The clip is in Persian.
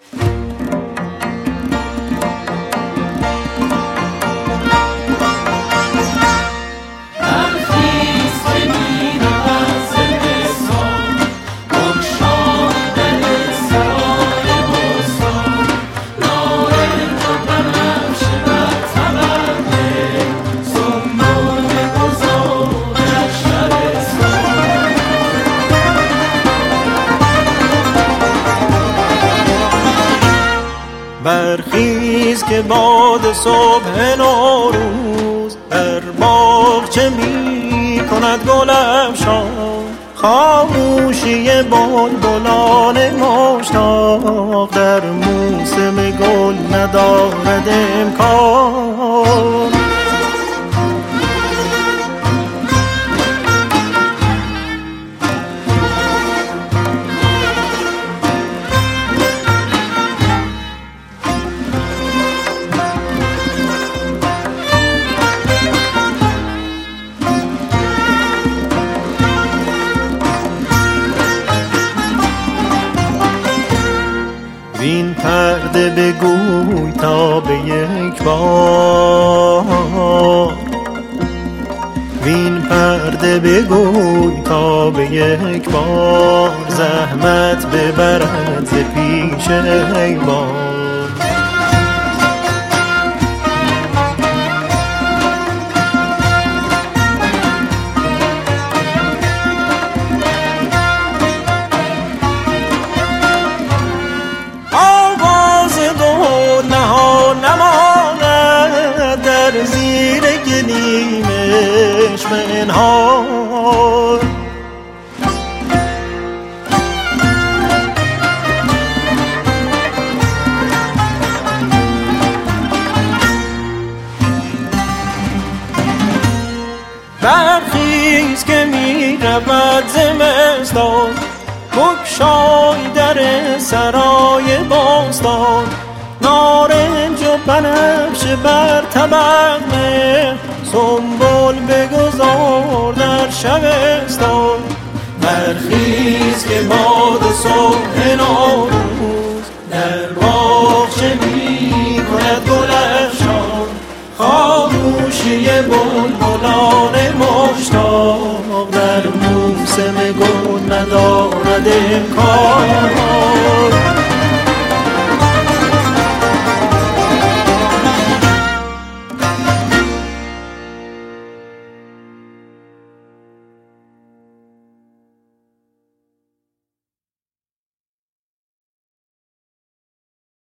برخیز که باد صبح نوروز در باغچه می کند گل افشان، خاموشی بلبلان مشتاق در موسم گل ندارد امکان. وین پرده بگوی تا به یک بار، وین پرده بگوی تا به یک بار، زحمت ببرد ز پیش ایوان. زیر گلیمش منهار، برخیز که می رود زمستان، بگشای در سرای باستان، نارنج و بنفشه بر طبق نه، سنبل بگذار در شبستان. برخیز که باد صبح نوروز در باغچه می کند گل افشان، خاموشی بلبلان مشتاق در موسم گل ندارد امکان.